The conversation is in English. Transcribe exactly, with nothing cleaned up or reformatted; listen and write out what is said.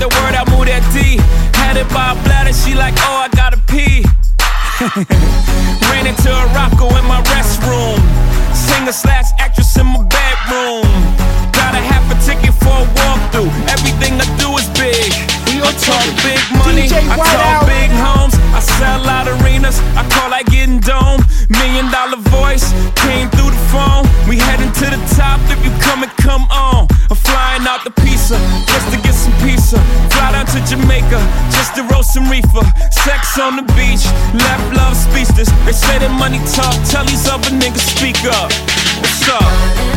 that word, I move that D. Had it by a bladder, she like, oh, I gotta pee. Ran into a Rocco in my restroom. Singer slash actress in my bedroom. Got a half a ticket for a walkthrough. Everything I do is big. I talk big money, I talk big homes. I sell out arenas, I call that getting dome. Million dollar voice, came through the phone. We heading to the top, if you come and come on. I'm flying out the pizza, just to get some pizza. Fly down to Jamaica, just to roast some reefer. Sex on the beach, left love speechless. They say that money talk, tell these other niggas speak up. What's up?